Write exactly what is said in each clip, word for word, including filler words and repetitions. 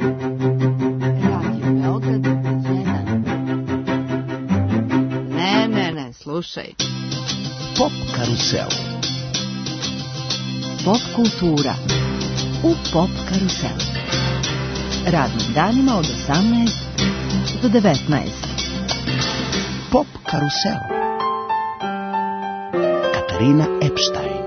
Radio Beograd jedan. Ne, ne, ne, slušaj. Pop karusel. Pop kultura u Pop karusel. Radnim danima od osamnaest do devetnaest. Pop karusel. Katarina Epstein.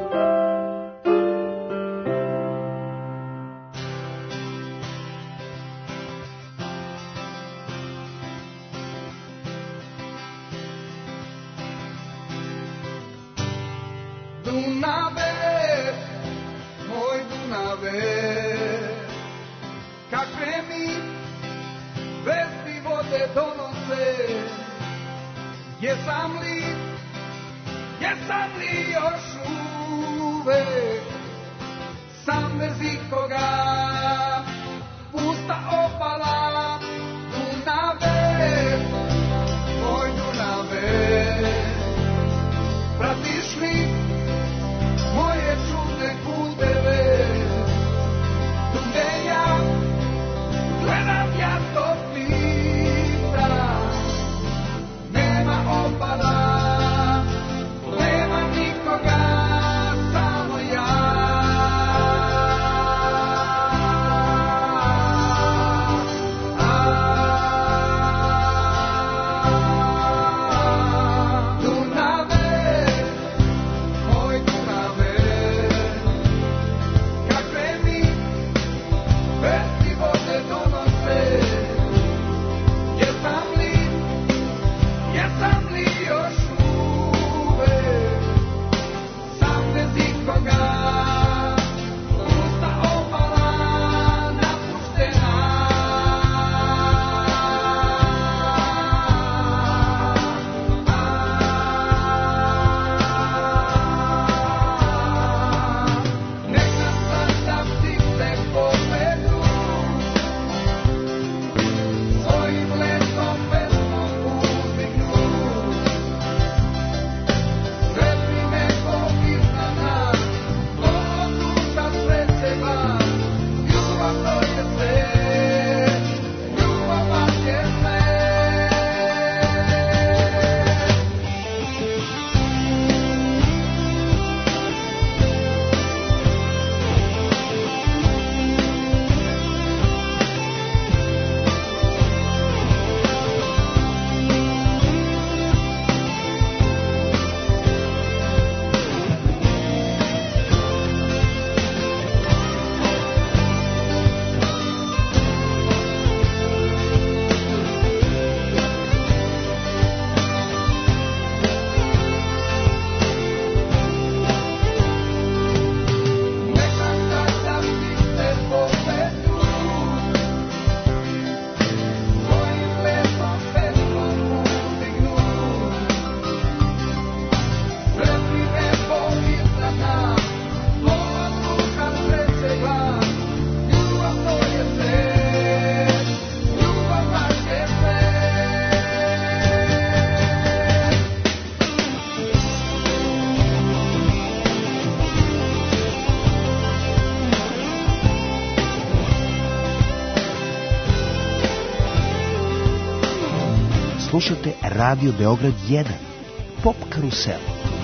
Slušate Radio Beograd jedan. Pop karusel.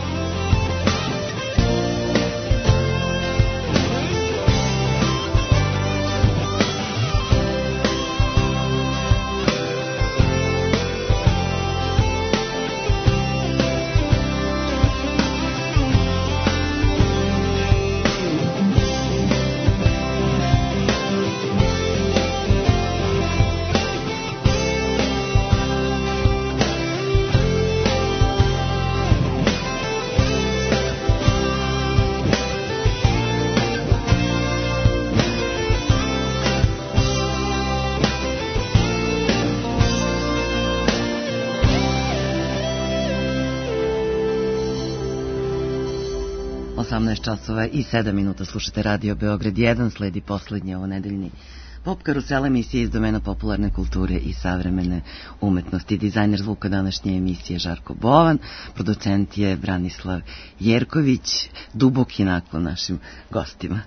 osamnaest časova i sedam minuta slušate Radio Beograd jedan, sledi poslednji ovonedeljni Pop karusel, emisije iz domena popularne kulture i savremene umetnosti. Dizajner zvuka današnje emisije Žarko Bovan, producent je Branislav Jerković. Duboki naklon našim gostima.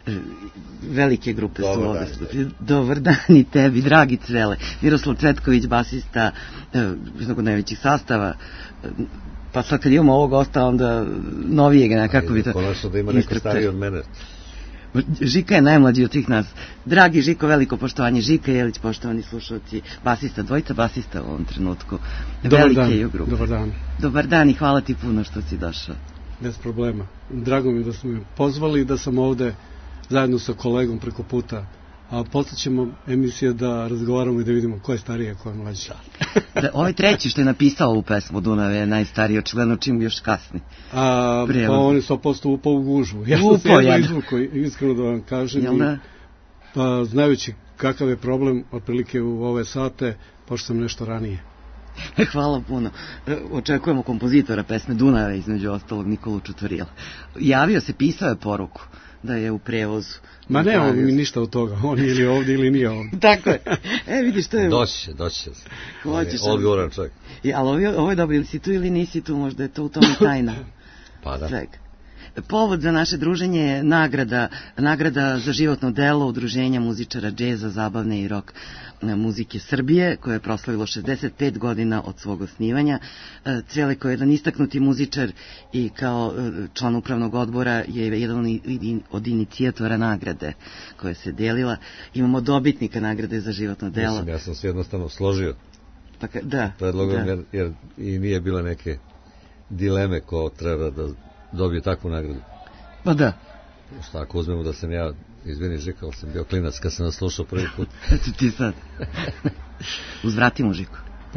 velike grupe Dobar su ove. dan. Dobar dan i tebi, dragi Cvele. Miroslav Cvetković, basista jednog od najvećih sastava. Pa sad kad imamo ovog gosta, onda novijeg, nekako bi to... Konačno da ima neko stariji od mene. Žika je najmlađi od svih nas. Dragi Žiko, veliko poštovanje. Žika Jelić, poštovani slušalci, basista, dvojica basista u ovom trenutku. Dobar dan, dobar dan. Dobar dan i hvala ti puno što si došao. Bez problema. Drago mi da smo me pozvali i da sam ovde zajedno sa kolegom preko puta. A posle ćemo emisije da razgovaramo i da vidimo ko je stariji, a ko je mlađi. Da, ovaj treći što je napisao ovu pesmu Dunave je najstariji, očigledno čim još kasni. A, pa on je sto posto upao u gužvu. Ja sam se jedno izvukao, iskreno da vam kažem. Jel da? I, pa, znajući kakav je problem, otprilike u ove sate, pošto sam nešto ranije. Hvala puno. Očekujemo kompozitora pesme Dunave, između ostalog Nikolu Čutvorila. Javio se, pisao je poruku da je u prevozu. Ma ne, on mi ništa od toga. On je ili ovdje ili nije ovdje. Tako je. E, vidiš, to je... Doći će, doći će. Hoćeš. Odgovoran čovjek. Ja, ali ovo, ovo je dobro, ili si tu ili nisi tu, možda je to u tome tajna. Pa da. Svega. Povod za naše druženje je nagrada, nagrada za životno delo Udruženja muzičara džeza, zabavne i rock muzike Srbije, koje je proslavilo šezdeset pet godina od svog osnivanja. Cvele, koji je jedan istaknuti muzičar i kao član upravnog odbora, je jedan od inicijatora nagrade koja se delila. Imamo dobitnika nagrade za životno delo. Mislim, ja sam se jednostavno složio pa, da, predlogom, da. Jer, jer i nije bilo neke dileme ko treba da dobije takvu nagradu. Pa da. Šta ako uzmemo da sam ja, izvini Žika, ali sam bio klinac kad sam nas slušao prvi put. Eto ti sad. Uzvratimo Žiku. Pa,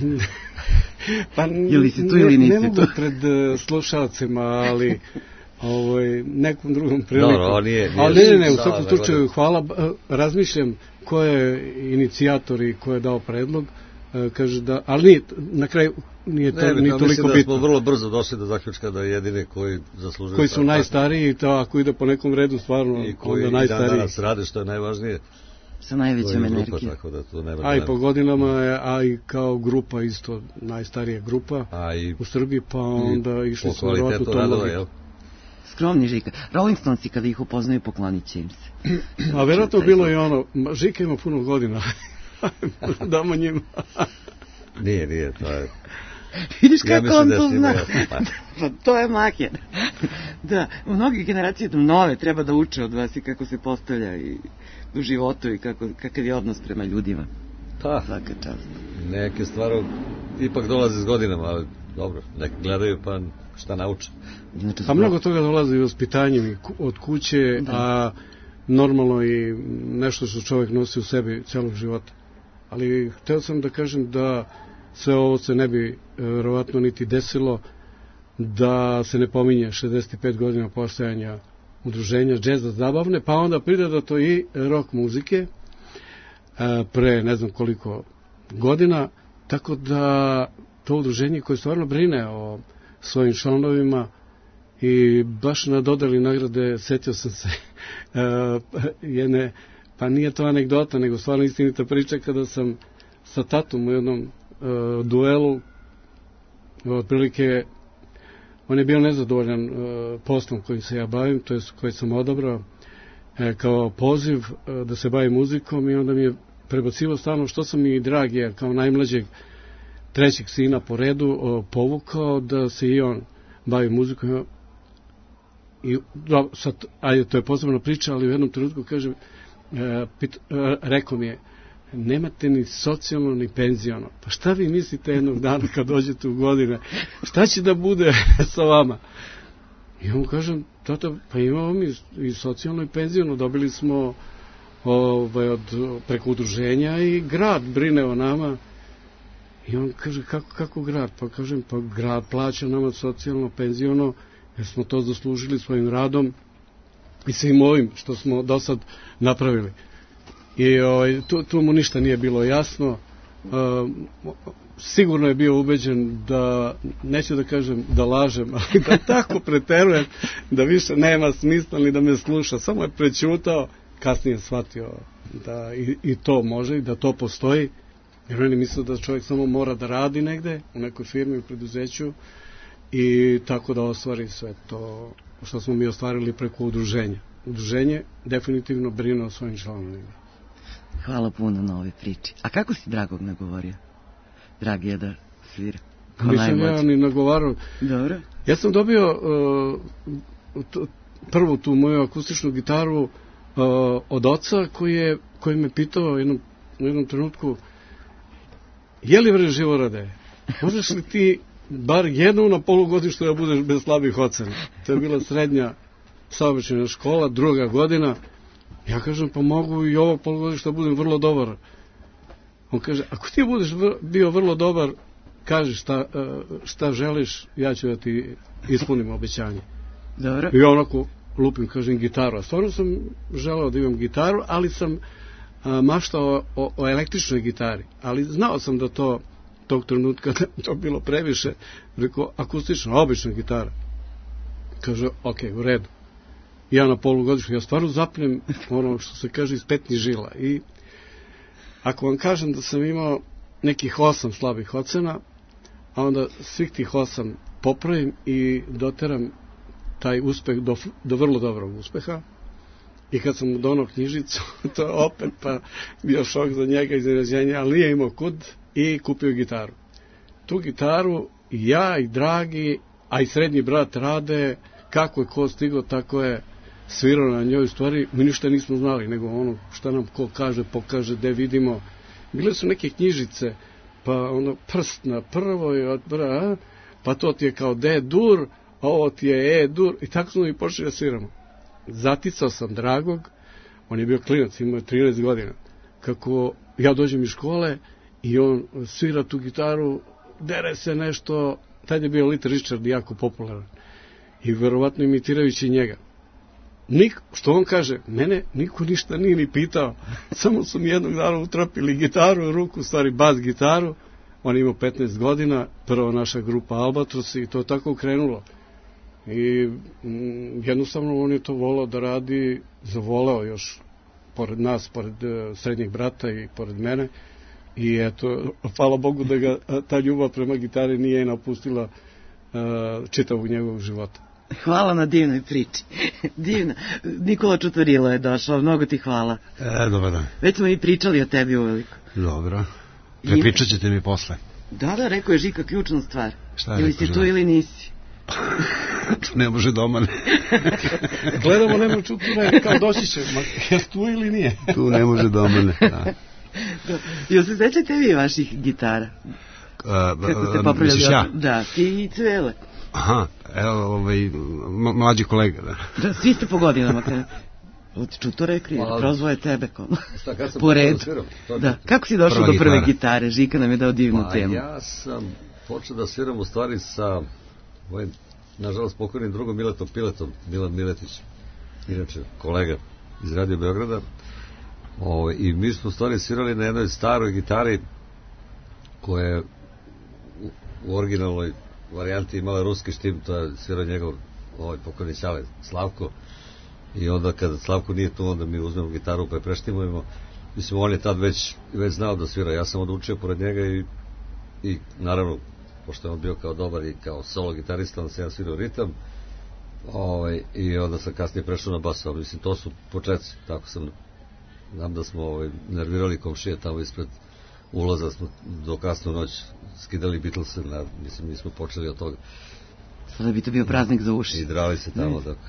pa ili si tu ili nisi tu? Ne mogu pred slušalcima, ali ovoj, nekom drugom prilikom. Dobro, ovo nije... nije ali ne, ne, ne, u svakom slučaju, hvala. Razmišljam ko je inicijator i ko je dao predlog. Kaže da, ali nije, na kraju nije to, ne, nije toliko bitno. Mislim da smo vrlo brzo došli do zaključka da je jedine koji zaslužuju... Koji su najstariji, to ako ide po nekom redu stvarno, i koji onda najstariji. I dan danas rade, što je najvažnije. Sa najvećom energijom. A i po godinama je, a i kao grupa isto najstarija grupa a i, u Srbiji, pa onda išli su vjerojatno to radova. Skromni Žika. Rolling Stonesi kada ih upoznaju poklonit će im se. A vjerojatno bilo i ono, Žika ima puno godina. Damo njima. Nije, nije, to je... Vidiš kako ja on to zna. Pa to je makjer. Da, mnogi generacije nove treba da uče od vas i kako se postavlja i u životu i kako, kakav je odnos prema ljudima. Pa, svaka čast. Neke stvari ipak dolaze s godinama, ali dobro, neki gledaju pa šta nauče. Znači, a mnogo toga dolazi i vaspitanjem od kuće, da. A normalno i nešto što čovjek nosi u sebi celog života. Ali hteo sam da kažem da sve ovo se ne bi verovatno niti desilo da se ne pominje šezdeset pet godina postojanja udruženja džeza zabavne, pa onda prida to i rock muzike pre ne znam koliko godina, tako da to udruženje koje stvarno brine o svojim članovima i baš na dodali nagrade setio sam se jedne, pa nije to anegdota, nego stvarno istinita priča kada sam sa tatom u jednom uh, duelu, otprilike, on je bio nezadovoljan uh, poslom kojim se ja bavim, to je koji sam odabrao uh, kao poziv uh, da se bavim muzikom i onda mi je prebacivao stalno što sam mi drag, jer kao najmlađeg trećeg sina po redu uh, povukao da se i on bavi muzikom. I, do, sad, ajde, to je posebna priča, ali u jednom trenutku kažem, uh, pit, uh, rekao mi je, nemate ni socijalno ni penziono. Pa šta vi mislite jednog dana kad dođete u godine? Šta će da bude sa vama? I on kažem, tata, pa imamo mi i socijalno i penziono. Dobili smo ovaj, od, preko udruženja i grad brine o nama. I on kaže, kako, kako grad? Pa kažem, pa grad plaća nama socijalno, penziono, jer smo to zaslužili svojim radom i svim ovim što smo do sad napravili. I ovaj, tu, tu mu ništa nije bilo jasno. Uh, sigurno je bio ubeđen da, neću da kažem da lažem, ali da tako preterujem da više nema smisla ni da me sluša. Samo je prećutao, kasnije je shvatio da i, i to može i da to postoji. Jer on je mislio da čovjek samo mora da radi negde u nekoj firmi, u preduzeću i tako da ostvari sve to što smo mi ostvarili preko udruženja. udruženje definitivno brine o svojim članovima. Hvala puno na ovoj priči. A kako si Dragog nagovorio? Drag je da svira. Nisam ja ni nagovarao. Dobro. Ja sam dobio uh, t, prvu tu moju akustičnu gitaru uh, od oca koji, je, koji me pitao jednom, u jednom trenutku, je li vre Živorade, možeš li ti bar jednu na polugodištu da budeš bez slabih ocena? To je bila srednja saobraćajna škola, druga godina. Ja kažem, pa mogu i ovo polugodište da budem vrlo dobar. On kaže, ako ti budeš bio vrlo dobar, kaži šta, šta želiš, ja ću da ti ispunim obećanje. Dobro. I onako lupim, kažem, gitaru. A stvarno sam želeo da imam gitaru, ali sam a, maštao o, o električnoj gitari. Ali znao sam da to, tog trenutka, da to bilo previše. Rekao, akustična, obična gitara. Kaže, ok, u redu. Ja na polugodišnju, ja stvarno zapnem ono što se kaže iz petnih žila. I ako vam kažem da sam imao nekih osam slabih ocena, a onda svih tih osam popravim i doteram taj uspeh do, do vrlo dobrog uspeha. I kad sam mu donao knjižicu, to je opet pa bio šok za njega, iznenađenje, ali nije imao kud i kupio gitaru. Tu gitaru i ja i Dragi, a i srednji brat Rade, kako je ko stigao, tako je svirao na njoj. Stvari, mi ništa nismo znali, nego ono šta nam ko kaže, pokaže, gde vidimo. Bile su neke knjižice, pa ono prst na prvoj, odbra, pa to ti je kao D dur, a ovo ti je E dur, i tako smo i počeli da sviramo. Zaticao sam Dragog, on je bio klinac, imao je trinaest godina, kako ja dođem iz škole i on svira tu gitaru, dere se nešto, tad je bio Little Richard jako popularan i verovatno imitirajući njega. Nik, što on kaže, mene niko ništa nije ni pitao, samo su mi jednog dana utrapili gitaru u ruku, stvari bas gitaru, on je imao petnaest godina, prva naša grupa Albatros i to tako krenulo. I mm, jednostavno on je to volao da radi, zavolao još pored nas, pored uh, srednjeg brata i pored mene. I eto, hvala Bogu da ga ta ljubav prema gitari nije napustila uh, čitavog njegovog života. Hvala na divnoj priči. Divna. Nikola Čutvarilo je došao, mnogo ti hvala. E, dobar dan. Već smo i pričali o tebi uveliko. Dobro. Prepričat ćete mi posle. Da, da, rekao je Žika ključnu stvar. Šta je ili rekao si tu ili nisi. To ne može doma. Ne. Gledamo, nema Čutvare, kao doći će. Je tu ili nije? Tu ne može doma. Ne. Da. Jel se sećate vi vaših gitara? Uh, Kako ste popravljali? Misliš ja? Da, ti i Cvele. Aha, evo, ovaj, mlađi kolega, da. Da, svi ste po godinama. Od Čutora je krivo, prozvoje tebe. Po redu. Da. Kako si došao do prve gitare? Žika nam je dao divnu pa, temu. Ja sam počeo da sviram u stvari sa ovim, nažalost, pokojnim drugom Miletom Piletom, Milan Miletić, inače kolega iz Radio Beograda. O, I mi smo u stvari svirali na jednoj staroj gitari koja je u, u originalnoj varijanti imala ruski štim, to je svirao njegov ovaj pokojni ćale Slavko. I onda kada Slavko nije tu, onda mi uzmemo gitaru pa je preštimujemo. Mislim, on je tad već, već znao da svira. Ja sam onda učio pored njega i, i naravno, pošto je on bio kao dobar i kao solo gitarista, onda sam ja svirao ritam. Ovaj, I onda sam kasnije prešao na bas. Mislim, to su početci. Tako sam, znam da smo ovaj, nervirali komšije tamo ispred ulaza, smo do kasnu noć skidali Beatlese, na, mislim, mi smo počeli od toga. Sada bi to bio praznik za uši. I drali se tamo dok,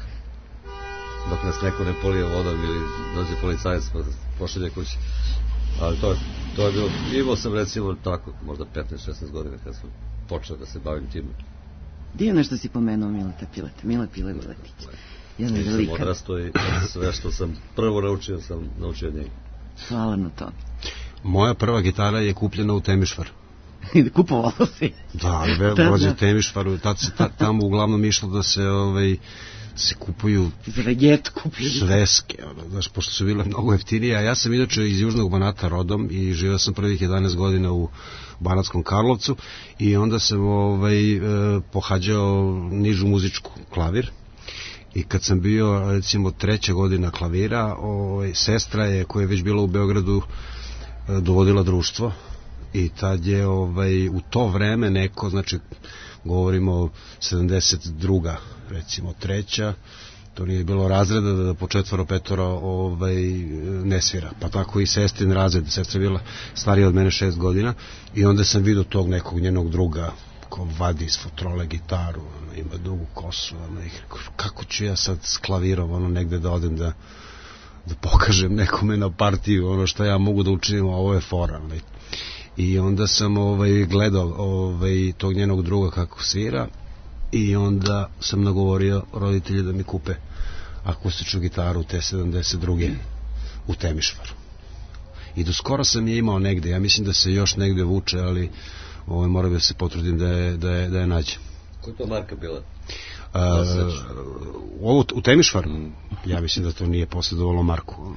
dok nas neko ne polije vodom ili dođe policajac pa pošalje kući. Ali to, to je bilo, imao sam recimo tako, možda petnaest šesnaest godina kad sam počeo da se bavim time. Divno što si pomenuo Mileta Pileta, Mile Pile Miletić. Jedan sam velika. odrastao i sve što sam prvo naučio sam naučio od njega. Hvala na to. Moja prva gitara je kupljena u Temišvaru. Kupovalo si. Da, dođe Temišvaru, tad se ta, tamo uglavnom išlo da se ovaj se kupuju za veget kupuju sveske, ono, znaš, pošto su bile mnogo jeftinije, a ja sam inače iz Južnog Banata rodom i živio sam prvih jedanaest godina u Banatskom Karlovcu i onda sam ovaj, e, pohađao nižu muzičku, klavir. I kad sam bio, recimo, treća godina klavira, ovaj, sestra je, koja je već bila u Beogradu, dovodila društvo i tad je ovaj, u to vreme neko, znači, govorimo sedamdeset druga, recimo treća, To nije bilo razreda da po četvoro, petoro ovaj, ne svira. Pa tako i sestrin razred. Sestra je bila starija od mene šest godina i onda sam vidio tog nekog njenog druga ko vadi iz futrole gitaru, ono, ima dugu kosu, ono, i kako ću ja sad s klavirom ono, negde da odem da, da pokažem nekome na partiju ono što ja mogu da učinim, a ovo je fora. Ono. I onda sam ovaj, gledao ovaj, tog njenog druga kako svira i onda sam nagovorio roditelje da mi kupe akustičnu gitaru te sedamdeset druge u Temišvaru. I do skoro sam je imao negde, ja mislim da se još negde vuče, ali ovaj, moram da se potrudim da je, da je, da je nađem. Koja je to marka bila? A, ovo u Temišvaru? Mm. Ja mislim da to nije posledovalo marku.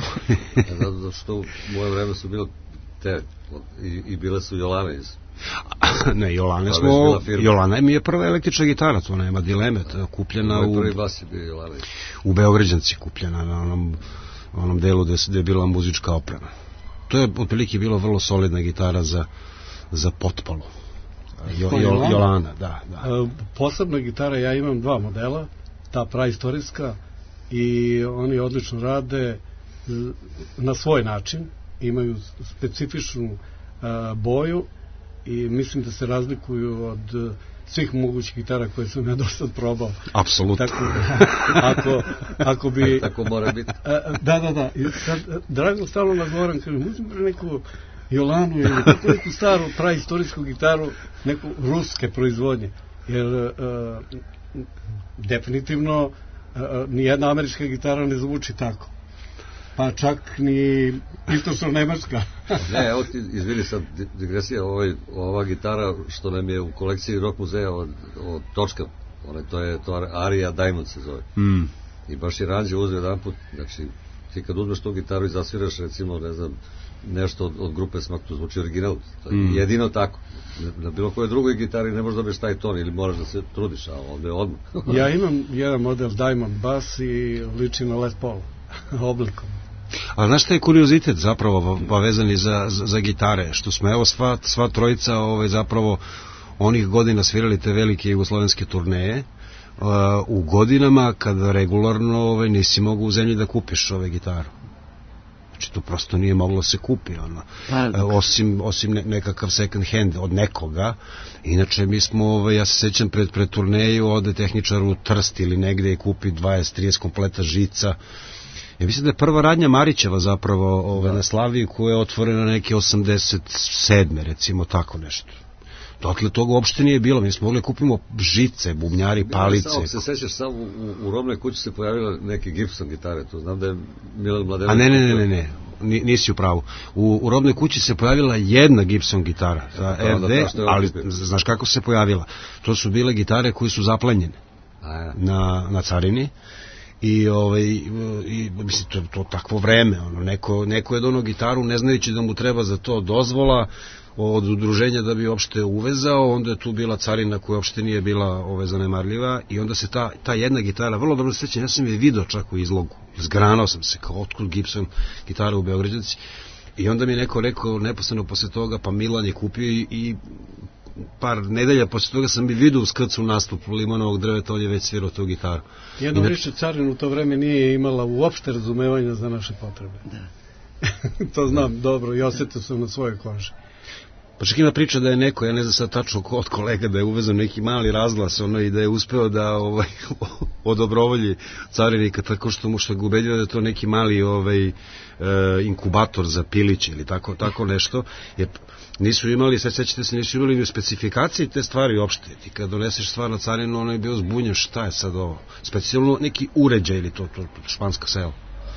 Zato što u moje vreme su bile te, i, i bile su Jolane iz... Ne, Jolane smo, Jolana mi je prva električna gitara, to nema dileme, kupljena u... Prvi bas je bio Jolane. U Beograđanci kupljena, na onom, onom delu gde, gde je bila muzička oprema. To je otprilike bilo vrlo solidna gitara za, za potpalu. Jo, jo, Jolana, da, da. Posebna gitara, ja imam dva modela, ta praistorijska, i oni odlično rade na svoj način, imaju specifičnu a, boju i mislim da se razlikuju od svih mogućih gitara koje sam ja do sad probao. Apsolutno. Tako, ako, ako bi... Tako mora biti. Da, da, da. I sad, Drago stalno nagovoram, kažem, uzim pre neku Jolanu ili neku staru praistorijsku gitaru, neku ruske proizvodnje. Jer uh, definitivno uh, nijedna američka gitara ne zvuči tako. Pa čak ni istočno-nemačka. Ne, evo ti, izvini sad digresija, ovaj, ova gitara što nam je u kolekciji Rock muzeja od, od Točka, one, to je to Aria Diamond se zove. Mm. I baš je Ranđe uzeo jedan put, znači ti kad uzmeš tu gitaru i zasviraš recimo, ne znam, nešto od, od grupe Smak, to zvuči original, to je mm. jedino tako. Na bilo kojoj drugoj gitari ne možeš dobiješ taj ton ili moraš da se trudiš, a ovde je odmah. Ja imam jedan model Diamond Bass i liči na Les Paul oblikom. A znaš šta je kuriozitet zapravo povezani za, za, za gitare, što smo evo sva, sva trojica ovaj, zapravo onih godina svirali te velike jugoslovenske turneje, uh, u godinama kada regularno ovaj, nisi mogu u zemlji da kupiš ove gitaru. Znači to prosto nije moglo se kupi, ono. Uh, osim, osim ne, nekakav second hand od nekoga. Inače mi smo, ovaj, ja se sećam pred, pred turneju ode tehničar u Trst ili negde i kupi dvadeset trideset kompleta žica. Ja mislim da je prva radnja Marićeva zapravo ove, na Slaviji koja je otvorena neke osamdeset sedme recimo tako nešto. Dotle toga uopšte nije bilo, mi smo mogli kupimo žice, bubnjari, palice. Samo se sećaš, samo u, u, u robnoj kući se pojavila neke Gibson gitare, to znam da je Milan Mladenović. A ne, ne, ne, ne, ne, nisi u pravu. U, u robnoj kući se pojavila jedna Gibson gitara za R D, ali znaš kako se pojavila? To su bile gitare koje su zaplanjene na, na carini. I ovaj i mislim to to takvo vreme, ono neko neko je doneo gitaru ne znajući da mu treba za to dozvola od udruženja da bi uopšte uvezao, onda je tu bila carina koja uopšte nije bila ove zanemarljiva i onda se ta ta jedna gitara vrlo dobro sećam, ja sam je video čak u izlogu. Zgranao sam se kao otkud Gibson gitara u Beograđanci. I onda mi je neko rekao neposredno posle toga, pa Milan je kupio i, i par nedelja posle toga sam bi vidio u skrcu nastupu Limonovog drveta, on je već svirao tu gitaru. Jedno Inač... više carina u to vreme nije imala uopšte razumevanja za naše potrebe. Da. To znam da. Dobro i osjetio sam na svojoj koži. Pa čak ima priča da je neko, ja ne znam sad tačno od kolega, da je uvezao neki mali razglas ono, i da je uspeo da ovaj, odobrovolji carinika tako što mu što ga ubedio da je to neki mali ovaj, e, inkubator za piliće ili tako, tako nešto. Jer nisu imali, sad sećate se, nisu imali u specifikaciji te stvari uopšte. Ti kad doneseš stvar na carinu, ono je bio zbunjen, šta je sad ovo? Specijalno neki uređaj ili to, to, to španska sela.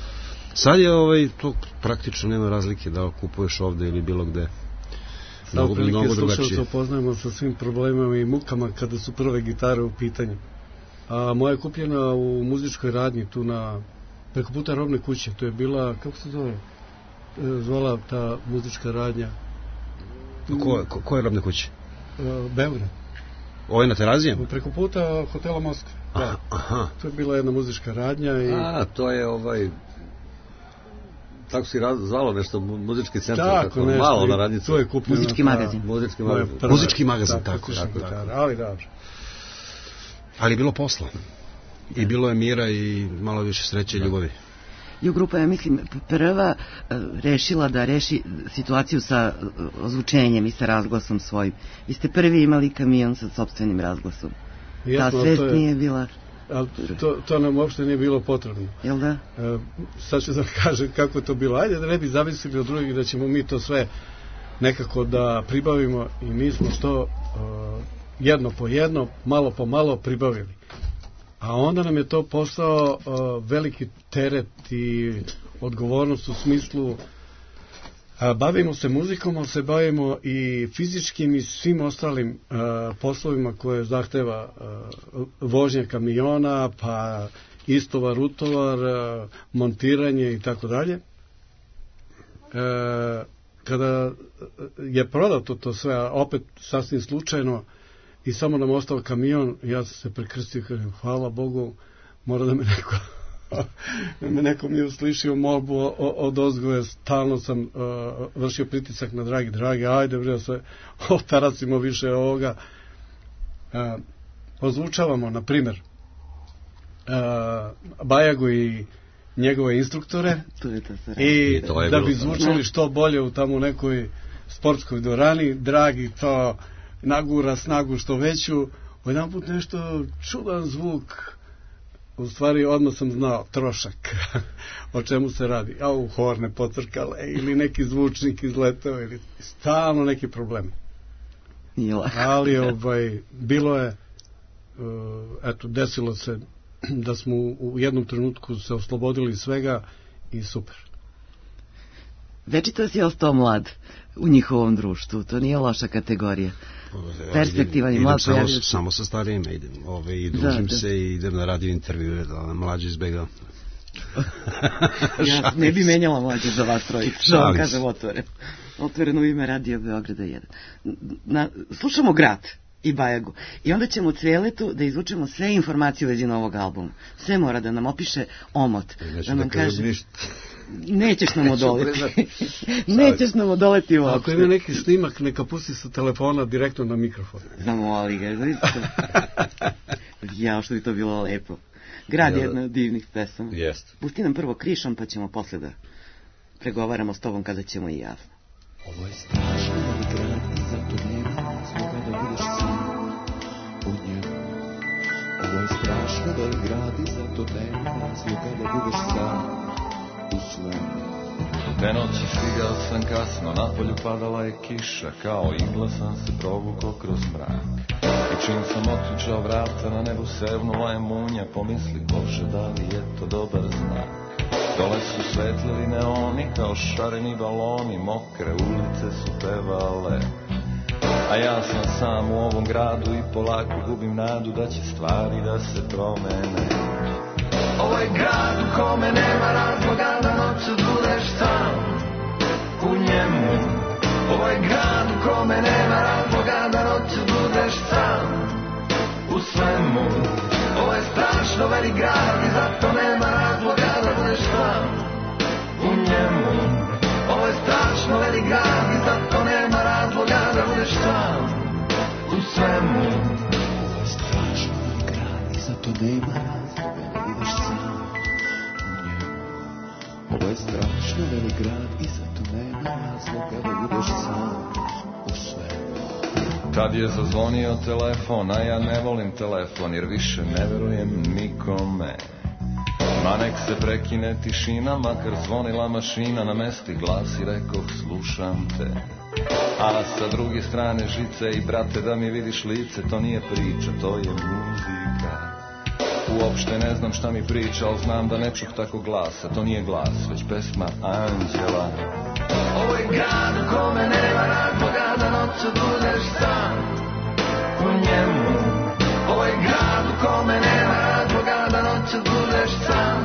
Sad je ovaj, to praktično nema razlike da kupuješ ovde ili bilo gde. Mnogo, mnogo drugačije. Se upoznajemo sa svim problemama i mukama kada su prve gitare u pitanju. A moja je kupljena u muzičkoj radnji tu na preko puta robne kuće. To je bila, kako se zove, zvala ta muzička radnja. Ko, ko, ko je robne kuće? Beograd. Ovo je na Terazijama? Preko puta hotela Moskva. Aha, aha. To je bila jedna muzička radnja. I... A, to je ovaj... Tako si zvalo nešto, muzički centar, tako, tako nešto, malo na radnicu. To je kupljeno. Muzički magazin. Muzički magazin. Muzički magazin, tako. tako, tako. Ali dobro. Ali je bilo posla. I bilo je mira i malo više sreće i ljubavi. Jo grupa, ja mislim, prva rešila da reši situaciju sa ozvučenjem i sa razglasom svojim. Vi ste prvi imali kamion sa sopstvenim razglasom. Ta svest nije bila... Ali to, to nam uopšte nije bilo potrebno. Jel da? E, sad ću da kažem kako je to bilo. Ajde da ne bi zavisili od drugih, da ćemo mi to sve nekako da pribavimo i mi smo to uh, jedno po jedno, malo po malo pribavili. A onda nam je to postao uh, veliki teret i odgovornost u smislu uh, bavimo se muzikom, ali se bavimo i fizičkim i svim ostalim uh, poslovima koje zahteva uh, vožnje kamiona, pa istovar, utovar, uh, montiranje i tako dalje. Kada je prodato to sve, opet sasvim slučajno, i samo nam ostao kamion, ja sam se prekrstio, kažem, hvala Bogu, mora da me neko da me neko mi uslišio molbu od ozgoje, stalno sam uh, vršio pritisak na dragi, dragi, ajde bre, se otaracimo više ovoga. Uh, ozvučavamo, na primjer, uh, Bajagu i njegove instruktore i da bi zvučali što bolje u tamo nekoj sportskoj dvorani, dragi to nagura snagu što veću, jedan put nešto čudan zvuk, u stvari odmah sam znao trošak o čemu se radi, a u horne pocrkale ili neki zvučnik izletao ili stalno neki problem. Ali ovaj, bilo je, eto, desilo se da smo u jednom trenutku se oslobodili svega i super. Večito si ostao mlad u njihovom društvu, to nije loša kategorija. Perspektivan i mlad pojavio. Samo, samo sa starijima idem, ove, i družim da, se i idem na radio intervjue, da mlađi izbegam. Ja ne bi menjala mlađe za vas trojicu, što vam kažem otvoren. Otvoren u ime Radio Beograda jedan. Na, slušamo Grad i Bajagu. I onda ćemo Cveletu da izvučemo sve informacije u vezi novog albuma. Sve mora da nam opiše omot. Da nam kaže... Nećeš nam odoleti. Nećeš nam odoleti uopšte. Ako ima neki snimak, neka pusti sa telefona direktno na mikrofon. Znamo, ali ga, znaš ja, što bi to bilo lepo. Grad je jedna od divnih pesama. Jest. Pusti nam prvo Krišom, pa ćemo posle da pregovaramo s tobom kada ćemo i javno. Ovo je strašno da grad i zato nema razloga da budeš sam u njemu. Ovo je strašno da grad i zato nema razloga da budeš sam u svemu. Te noći stigao sam kasno, napolju padala je kiša, kao igla sam se provukao kroz mrak. I čim sam otključao vrata, na nebu sevnula je munja, pomisli, Bože, da li je to dobar znak. Dole su svetlili neoni kao šareni baloni, mokre ulice su pevale. A ja sam sam u ovom gradu i polako gubim nadu da će stvari da se promene. Ovo je grad u kome nema razloga da noću budeš sam u njemu. Ovo je grad u kome nema razloga da noću budeš sam u svemu. Ovo je strašno velik grad i zato nema razloga da budeš sam u njemu. Ovo je strašno velik grad i zato nema razloga da budeš sam u svemu. Ovo je strašno velik grad i zato nema razloga da budeš sam u njemu. Ovo je strašno velik grad i zato nema razloga da budeš sam u svemu. Tad je zazvonio telefon, a ja ne volim telefon jer više ne verujem nikome. Ma nek se prekine tišina, makar zvonila mašina, na mesti glas i rekoh slušam te. A sa druge strane žice i brate da mi vidiš lice, to nije priča, to je muzika. Uopšte ne znam šta mi priča, ali znam da ne čuh tako glasa, to nije glas, već pesma anđela. Ovo je grad u kome nema razloga da noću budeš sam u njemu. Ovo je grad u kome nema razloga da noću budeš sam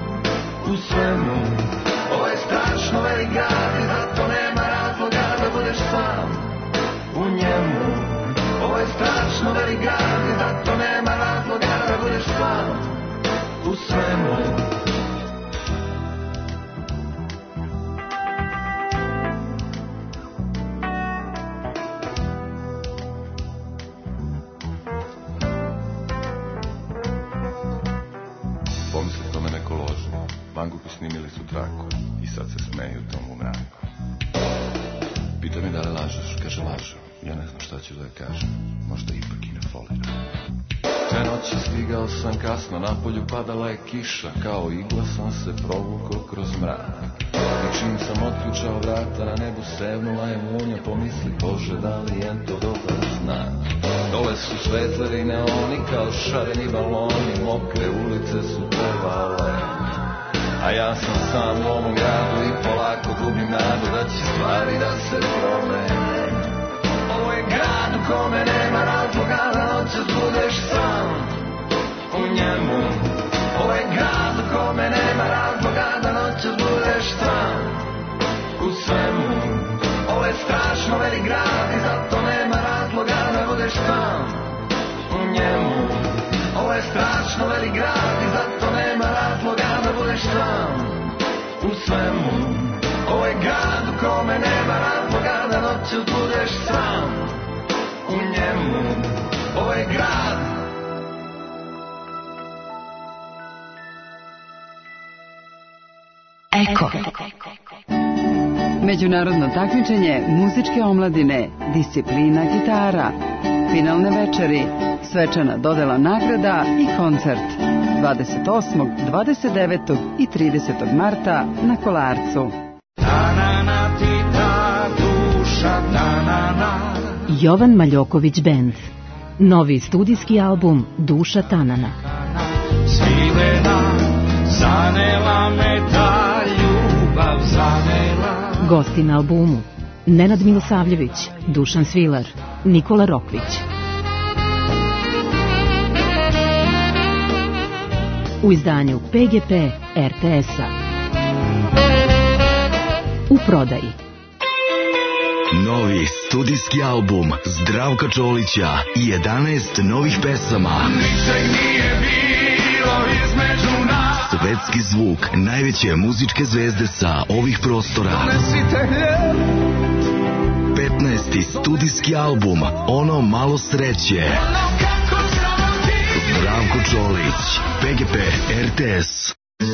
u svemu. Ovo je strašno velik grad i zato nema razloga da budeš sam u njemu. Ovo je strašno velik grad i zato nema razloga da budeš sam u svemu. snimili su traku i sad se smeju tomu mraku. Pita mi da li lažeš, kaže lažem. Ja ne znam šta ću da je kažem, možda ipak i ne foliram. Te noći stigao sam kasno, na polju padala je kiša, kao igla sam se provukao kroz mrak. I čim sam otključao vrata, na nebu sevnula je munja, pomisli Bože da li je to dobar znak. Dole su svetleri neoni kao šareni baloni, mokre ulice su pevale. A ja sam sam u ovom gradu i polako gubim nadu da će stvari da se promene. Ovo je grad u kome nema razloga da noćas budeš sam u njemu. Ovo je grad u kome nema razloga da noćas budeš sam u svemu. Ovo je strašno velik grad i zato nema razloga da budeš sam u njemu. Ovo je strašno velik grad i zato nema razloga da budeš sam u svemu. Ovo je grad u kome nema razloga da noću budeš sam u njemu. Ovo je grad. Eko. Međunarodno takmičenje muzičke omladine, disciplina gitara, finalne večeri, svečana dodela nagrada i koncert dvadeset osmog, dvadeset devetog i tridesetog marta na Kolarcu. Jovan Maljoković Band. Novi studijski album Duša Tanana. Svilena, zanela me ta ljubav, zanela. Gosti na albumu: Nenad Milosavljević, Dušan Svilar, Nikola Rokvić. U izdanju P G P R T S-a. U prodaji. Novi studijski album Zdravka Čolića i jedanaest novih pesama. Ničeg nije bilo između nas. Svetski zvuk najveće muzičke zvezde sa ovih prostora. petnaesti studijski album Ono malo sreće. Zdravko Čolić, P G P R T S.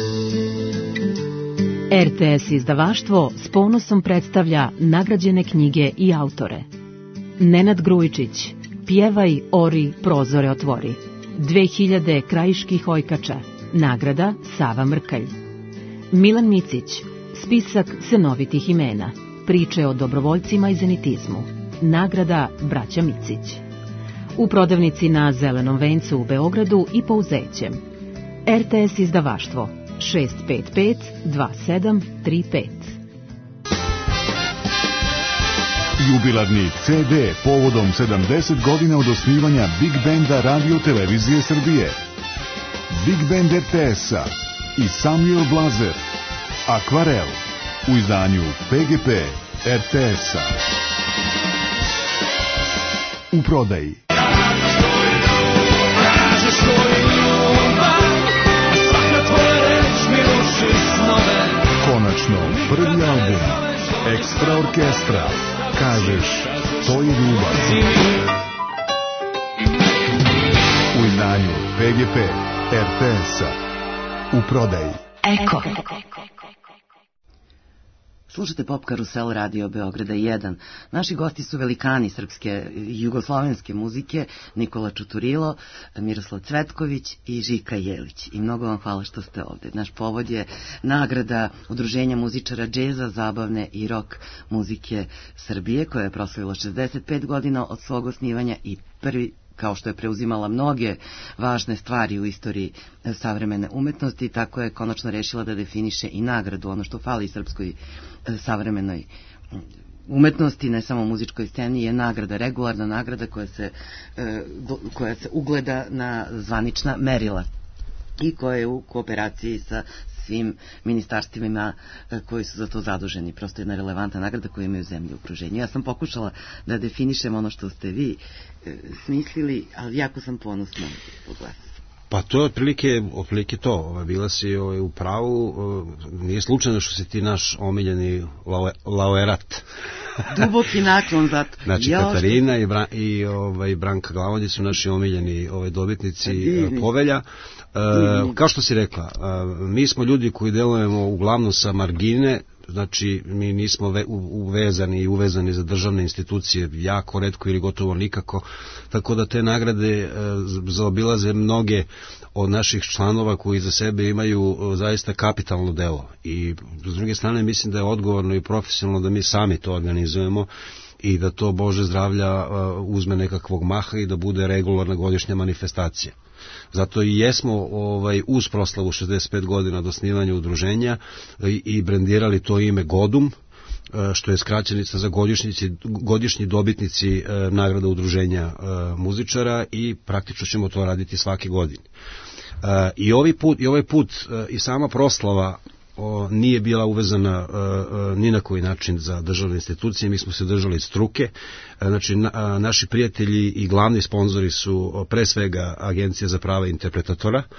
R T S izdavaštvo s ponosom predstavlja nagrađene knjige i autore. Nenad Grujičić, Pjevaj, ori, prozore otvori. dve hiljade krajiških ojkača, nagrada Sava Mrkalj. Milan Micić, spisak senovitih imena, priče o dobrovoljcima i zenitizmu, nagrada Braća Micić. U prodavnici na Zelenom vencu u Beogradu i Pouzećem. R T S izdavaštvo šest pet pet dva sedam tri pet. Jubilarni C D povodom sedamdeset godina od osnivanja Big Benda Radio Televizije Srbije. Big Band R T S-a i Samuel Blazer. Akvarel u izdanju P G P R T S-a. U prodaji. Konačno, prvi album Ekstra orkestra. Kažeš, to je ljubav. U izdanju P G P R T S-a. U prodaji. Eko. Slušate Pop Karusel Radio Beograda jedan. Naši gosti su velikani srpske i jugoslovenske muzike, Nikola Čuturilo, Miroslav Cvetković i Žika Jelić. I mnogo vam hvala što ste ovde. Naš povod je nagrada Udruženja muzičara džeza, zabavne i rock muzike Srbije, koja je proslavila šezdeset pet godina od svog osnivanja i prvi, kao što je preuzimala mnoge važne stvari u istoriji savremene umetnosti, tako je konačno rešila da definiše i nagradu, ono što fali srpskoj savremenoj umetnosti, ne samo muzičkoj sceni, je nagrada, regularna nagrada koja se, koja se ugleda na zvanična merila i koja je u kooperaciji sa svim ministarstvima koji su za to zaduženi. Prosto jedna relevantna nagrada koju imaju zemlje u okruženju. Ja sam pokušala da definišem ono što ste vi smislili, ali jako sam ponosna zbog vas. Pa to je otprilike, otprilike to. Bila si ovaj, u pravu, nije slučajno što si ti naš omiljeni laureat. Duboki naklon za to. Znači, ja, Katarina što... i, Bra, i ovaj, Branka Glavodje su naši omiljeni ovaj, dobitnici Divni. Povelja. E, kao što si rekla, mi smo ljudi koji delujemo uglavnom sa margine, znači mi nismo ve, u, uvezani i uvezani za državne institucije jako retko ili gotovo nikako, tako da te nagrade e, zaobilaze mnoge od naših članova koji za sebe imaju e, zaista kapitalno delo. I s druge strane mislim da je odgovorno i profesionalno da mi sami to organizujemo i da to Bože zdravlja e, uzme nekakvog maha i da bude regularna godišnja manifestacija. Zato i jesmo ovaj, uz proslavu šezdeset pet godina od osnivanja udruženja i, i brendirali to ime Godum, što je skraćenica za godišnji dobitnici e, nagrada udruženja e, muzičara i praktično ćemo to raditi svake godine. E, i, ovi put, I ovaj put e, i sama proslava o, nije bila uvezana e, e, ni na koji način za državne institucije, mi smo se držali struke, e, znači na, a, naši prijatelji i glavni sponzori su o, pre svega Agencija za prava interpretatora, e,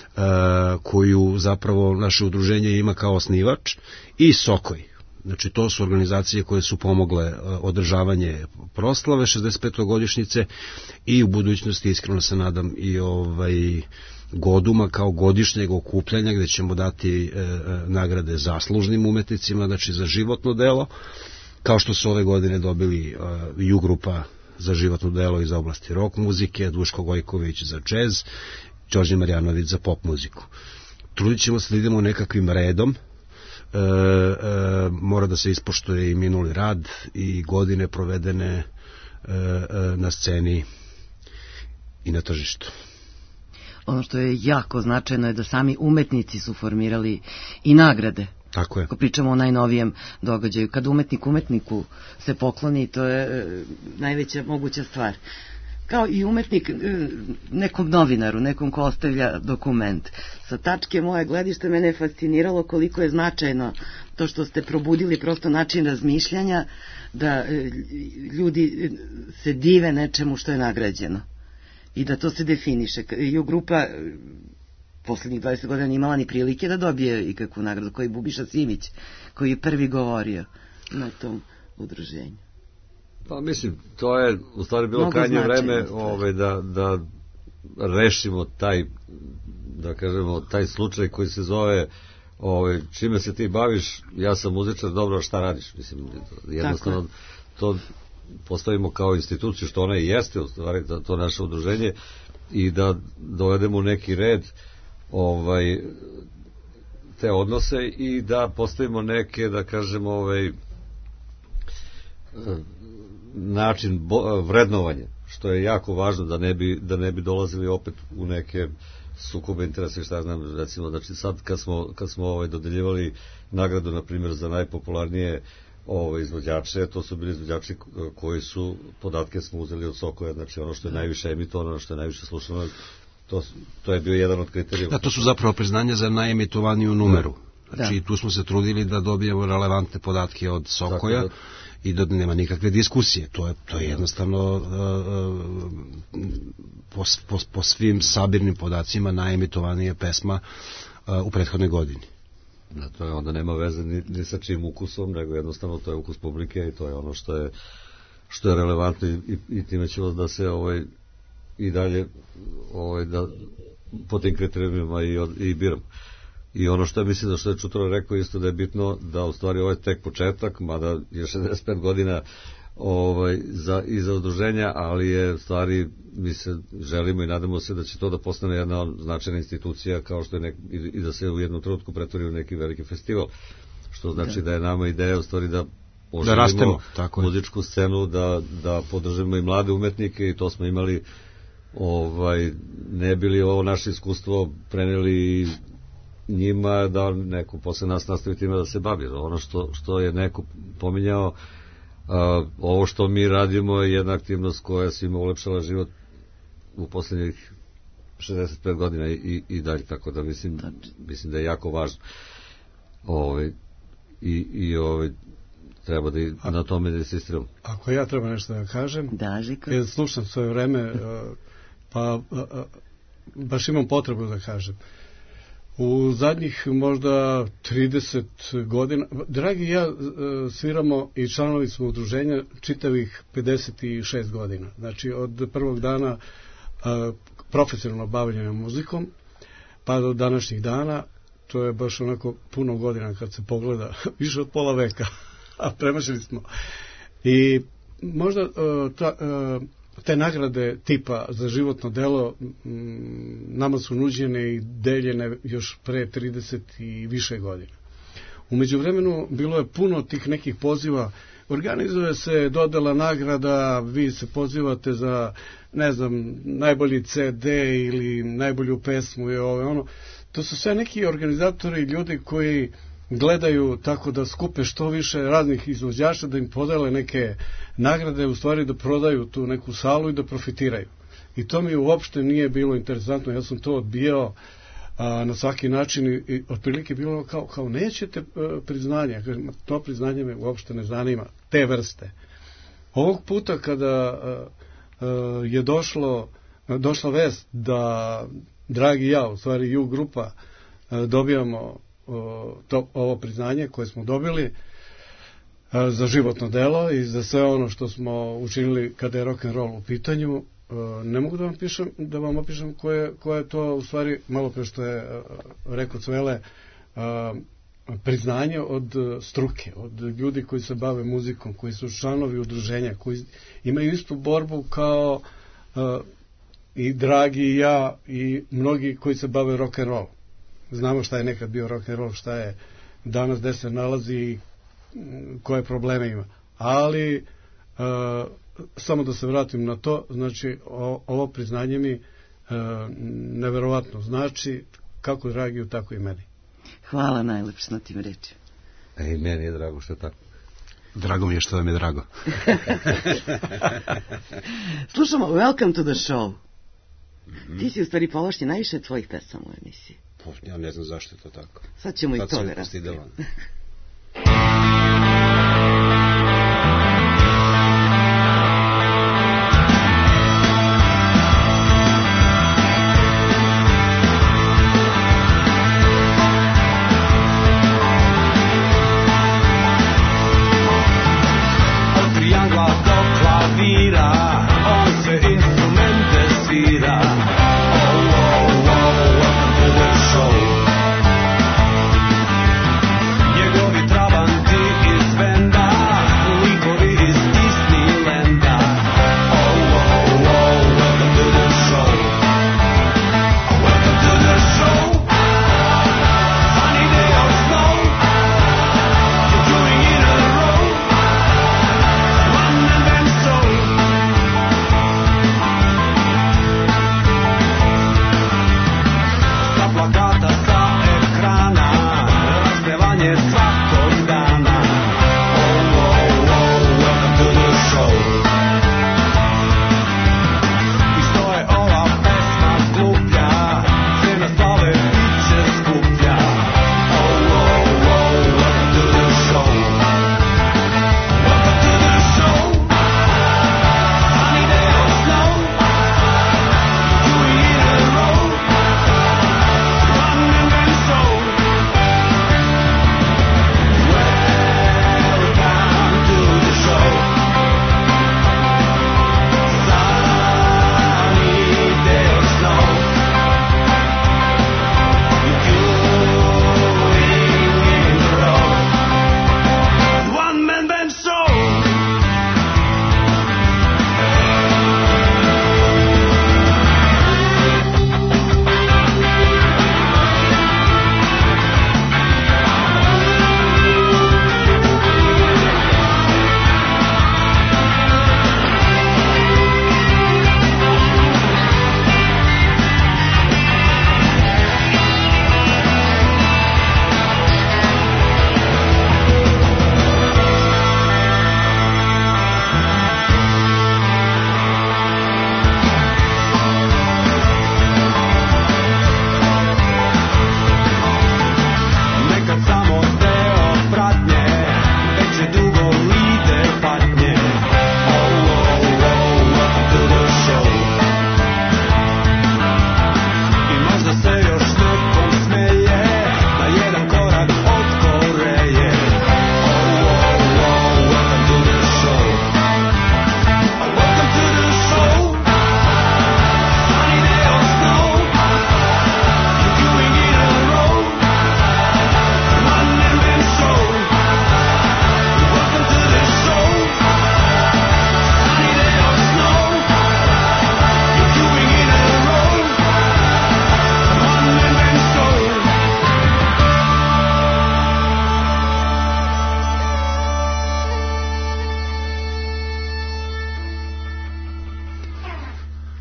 koju zapravo naše udruženje ima kao osnivač, i Sokoj. Znači to su organizacije koje su pomogle e, održavanje proslave šezdeset pete godišnjice i u budućnosti iskreno se nadam i ovaj Goduma kao godišnjeg okupljanja gde ćemo dati e, nagrade zaslužnim umetnicima, znači za životno delo, kao što su ove godine dobili e, Jugrupa za životno delo iz oblasti rock muzike, Duško Gojković za džez, Đorđe Marjanović za pop muziku. Trudit ćemo se da idemo nekakvim redom, e, e, mora da se ispoštuje i minuli rad i godine provedene e, e, na sceni i na tržištu. Ono što je jako značajno je da sami umetnici su formirali i nagrade. Tako je. Ako pričamo o najnovijem događaju, kad umetnik umetniku se pokloni, to je e, najveća moguća stvar. Kao i umetnik e, nekom novinaru, nekom ko ostavlja dokument. Sa tačke moje gledište mene je fasciniralo koliko je značajno to što ste probudili prosto način razmišljanja, da e, ljudi se dive nečemu što je nagrađeno. I da to se definiše. Ju grupa poslednjih dvadeset godina nije imala ni prilike da dobije ikakvu nagradu, koji Bubiša Simić, koji je prvi govorio na tom udruženju. Pa mislim, to je u stvari bilo mnogo krajnje vreme ove, da, da rešimo taj, da kažemo, taj slučaj koji se zove ove, čime se ti baviš, ja sam muzičar, dobro, šta radiš? Mislim, jednostavno to postavimo kao instituciju, što ona i jeste u stvari, to naše udruženje, i da dovedemo u neki red ovaj, te odnose i da postavimo neke, da kažemo, ovaj, način bo, vrednovanja, što je jako važno, da ne bi, da ne bi dolazili opet u neke sukobe interesa, šta znam, recimo, znači sad kad smo, kad smo ovaj, dodeljivali nagradu, na primjer, za najpopularnije ove izvođače, to su bili izvođači koji su, podatke smo uzeli od Sokoja, znači ono što je najviše emitovano, ono što je najviše slušano, to, to je bio jedan od kriterijuma. Da, to su zapravo priznanja za najemitovaniju numeru. Znači, da. Tu smo se trudili da dobijemo relevantne podatke od Sokoja, da, i da nema nikakve diskusije. To je, to je jednostavno uh, po, po, po svim sabirnim podacima najemitovanija pesma uh, u prethodnoj godini. Da, to je onda nema veze ni, ni sa čim ukusom, nego jednostavno to je ukus publike i to je ono što je, što je relevantno i, i, i time ćemo da se ovaj, i dalje ovaj, da, po tim kriterijima i, i biramo. I ono što je, mislim da što je Čutura rekao isto da je bitno da u stvari ovo je tek početak, mada je šezdeset pet godina ovaj, za, i za udruženja, ali je u stvari mi se želimo i nadamo se da će to da postane jedna značajna institucija, kao što je nek, i, i da se u jednom trenutku pretvori u neki veliki festival, što znači da, da je nama ideja u stvari da oživimo da muzičku scenu, da, da podržimo i mlade umetnike, i to smo imali, ovaj, ne bili ovo naše iskustvo preneli njima, da neko posle nas nastavi time da se bavi. Ono što, što je neko pominjao, a, ovo što mi radimo je jedna aktivnost koja svima ulepšala život u poslednjih šezdeset pet godina i, i dalje, tako da mislim, mislim da je jako važno. Ove, i, i ove, treba da i na tome da insistiramo. Ako ja treba nešto da kažem, da, Žika. Ja slušam svoje vreme, pa baš imam potrebu da kažem. U zadnjih možda trideset godina, dragi ja, sviramo i članovi smo udruženja čitavih pedeset šest godina. Znači od prvog dana profesionalno bavljanja muzikom, pa do današnjih dana. To je baš onako puno godina kad se pogleda, više od pola veka, a premašili smo. I možda uh, ta, uh, te nagrade tipa za životno delo m, nama su nuđene i deljene još pre trideset i više godina. U međuvremenu bilo je puno tih nekih poziva, organizuje se dodela nagrada, vi se pozivate za, ne znam, najbolji ce de ili najbolju pesmu i ovo ono. To su sve neki organizatori, ljudi koji gledaju tako da skupe što više raznih izvođača, da im podele neke nagrade, u stvari da prodaju tu neku salu i da profitiraju. I to mi uopšte nije bilo interesantno, ja sam to odbijao a, na svaki način i, i otprilike bilo kao, kao nećete a, priznanje, to priznanje me uopšte ne zanima, te vrste. Ovog puta kada a, a, je došlo, a, došla vest da Dragi ja, u stvari ju grupa, dobijamo to, ovo priznanje koje smo dobili za životno delo i za sve ono što smo učinili kada je rock and roll u pitanju. Ne mogu da vam pišem, da vam opišem koje, koje je to u stvari, malo pre što je rekao Cvele, priznanje od struke, od ljudi koji se bave muzikom, koji su članovi udruženja, koji imaju istu borbu kao i Dragi i ja i mnogi koji se bave rock and roll. Znamo šta je nekad bio rock and roll, šta je danas, gde se nalazi i koje probleme ima. Ali uh, samo da se vratim na to, znači o, ovo priznanje mi uh, neverovatno znači kako Dragiju, tako i meni. Hvala najlepše na tim rečima. E, meni je drago što je tako. Drago mi je što vam je drago. Slušamo Welcome to the Show. Mm-hmm. Ti si u stvari povlašći najviše tvojih pesama u emisiji. Ja ne znam zašto je to tako. Sad ćemo Sad i to da raspravimo. Od triangla do klavira on se instrumente svira. Njegovi trabanti iz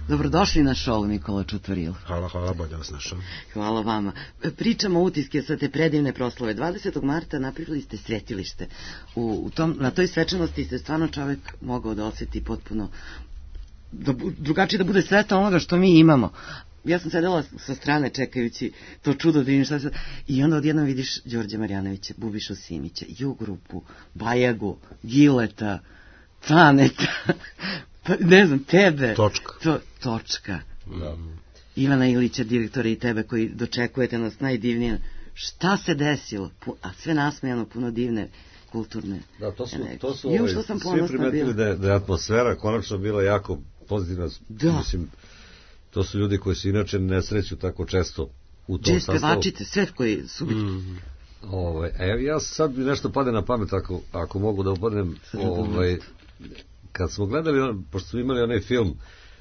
Dobrodošli na show, Nikola Čutvaril. Hvala, hvala, bolje vas našao. Hvala vama. Pričamo utiske sa te predivne proslave. dvadesetog marta napravili ste svetilište. U, u tom, na toj svečanosti se stvarno čovek mogao da osjeti potpuno da, drugačije da bude svestan onoga što mi imamo. Ja sam sedela sa strane čekajući to čudo da vidim šta se... I onda odjednom vidiš Đorđe Marjanovića, Bubišu Simića, Jugrupu, Bajagu, Gileta, Caneta, pa, ne znam, tebe. Točka. To, točka. Da. Ivana Ilića, direktora, i tebe koji dočekujete nas najdivnije. Šta se desilo? A sve nasmejano, puno divne kulturne. Da, to su, to su Ju, ovaj, što sam svi primetili da je, da je atmosfera konačno bila jako pozitivna. Da. Mislim, to su ljudi koji se inače ne sreću tako često u tom Džez sastavu. pevačice, sve koji su... Mm. Ovaj, e, ja sad mi nešto pade na pamet, ako, ako mogu da upadnem, ovaj, kad smo gledali, pošto smo imali onaj film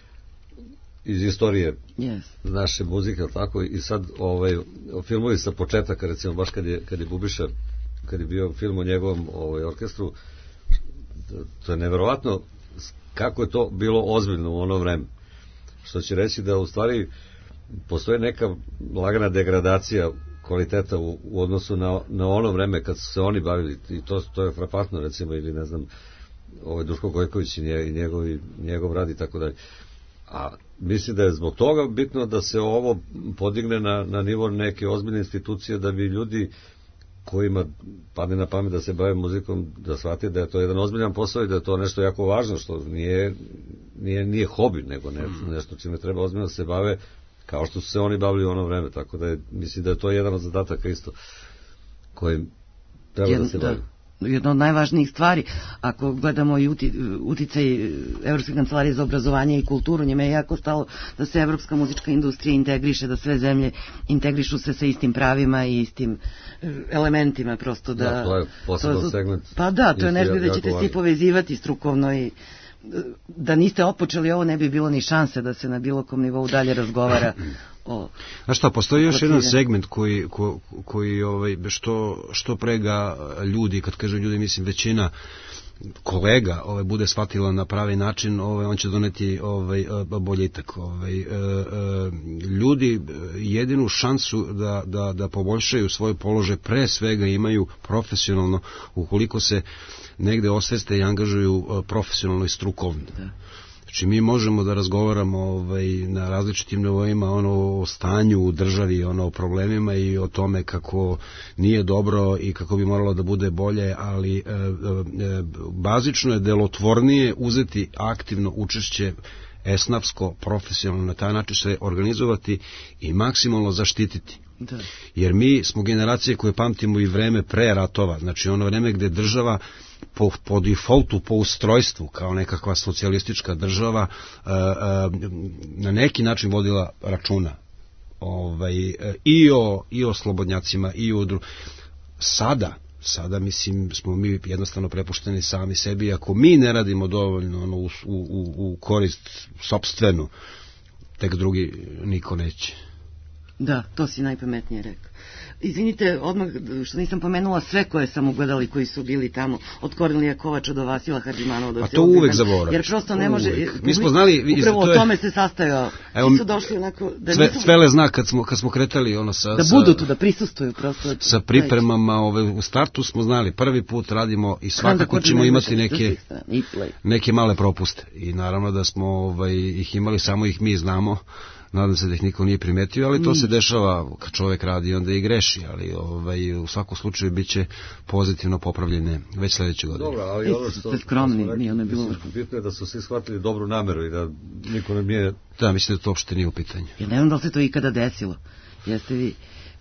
iz istorije yes. naše muzike, tako, i sad ovaj, filmovi sa početaka, recimo baš kad je, kad je Bubiša, kad je bio film o njegovom ovaj, orkestru, to je neverovatno kako je to bilo ozbiljno u ono vreme. Što će reći da u stvari postoji neka lagana degradacija kvaliteta u, u odnosu na, na ono vreme kad su se oni bavili, i to, to je frapantno, recimo, ili ne znam, ovaj Duško Gojković i njegov, njegov rad i tako dalje. A mislim da je zbog toga bitno da se ovo podigne na, na nivo neke ozbiljne institucije, da bi ljudi kojima padne na pamet da se bave muzikom, da shvate da je to jedan ozbiljan posao i da je to nešto jako važno, što nije, nije, nije hobi, nego ne, nešto čime treba ozbiljno da se bave, kao što su se oni bavili u ono vreme, tako da je, mislim da je to jedan od zadataka isto kojim treba Jedno, da se bavi. Jedna od najvažnijih stvari, ako gledamo i uti, uticaj Evropske kancelarije za obrazovanje i kulturu, njima je jako stalo da se evropska muzička industrija integriše, da sve zemlje integrišu se sa istim pravima i istim elementima, prosto da... Da, to je poseban to, segment. Pa da, to je nešto da ćete svi povezivati strukovno i da niste otpočeli ovo, ne bi bilo ni šanse da se na bilo kom nivou dalje razgovara o... Znaš šta, postoji još jedan segment koji, ko, koji ovaj, što, što prega ljudi, kad kažem ljudi, mislim većina kolega ovaj, bude shvatila na pravi način, ovaj, on će doneti ovaj, boljitak. Ovaj, e, e, ljudi jedinu šansu da, da, da poboljšaju svoj položaj pre svega imaju profesionalno, ukoliko se negde osveste i angažuju profesionalno i strukovno. Da. Znači mi možemo da razgovaramo ovaj, na različitim nivoima ono, o stanju u državi, ono, o problemima i o tome kako nije dobro i kako bi moralo da bude bolje, ali e, e, bazično je delotvornije uzeti aktivno učešće esnafsko, profesionalno, na taj način se organizovati i maksimalno zaštititi. Da. Jer mi smo generacije koje pamtimo i vreme pre ratova, znači ono vreme gde država po, po defaultu, po ustrojstvu, kao nekakva socijalistička država, e, e, na neki način vodila računa ovaj, e, i, o, i o slobodnjacima, i o dru... Sada, sada mislim smo mi jednostavno prepušteni sami sebi, ako mi ne radimo dovoljno ono, u, u, u korist sopstvenu, tek drugi niko neće. Da, to si najpametnije rekao. Izvinite, odmah što nisam pomenula sve koje sam ugledali koji su bili tamo, od Kornelija Kovača do Vasila Hadžimanova. Do a to uvek zaboravim. Jer prosto ne može... Uvek. Mi smo znali... Upravo to o je, tome se sastajao. Evo, su došli onako... Da sve, nisam... Svele zna kad smo, kad smo kretali ono sa... Da budu tu, da prisustuju prosto. Sa pripremama ove, u startu smo znali, prvi put radimo i svakako ćemo imati neke, neke male propuste. I naravno da smo ovaj, ih imali, samo ih mi znamo. Nadam se da ih niko nije primetio, ali to se dešava kad čovjek radi, onda i greši, ali ovaj, u svakom slučaju bit će pozitivno popravljene već sledeće godine. Dobro, ali ono što, ste skromni, što nije ono bilo... Bitno je da su svi shvatili dobru nameru i da niko ne nije... Da, mislim da to uopšte nije u pitanju. Ja ne znam da li se to ikada desilo. Jeste vi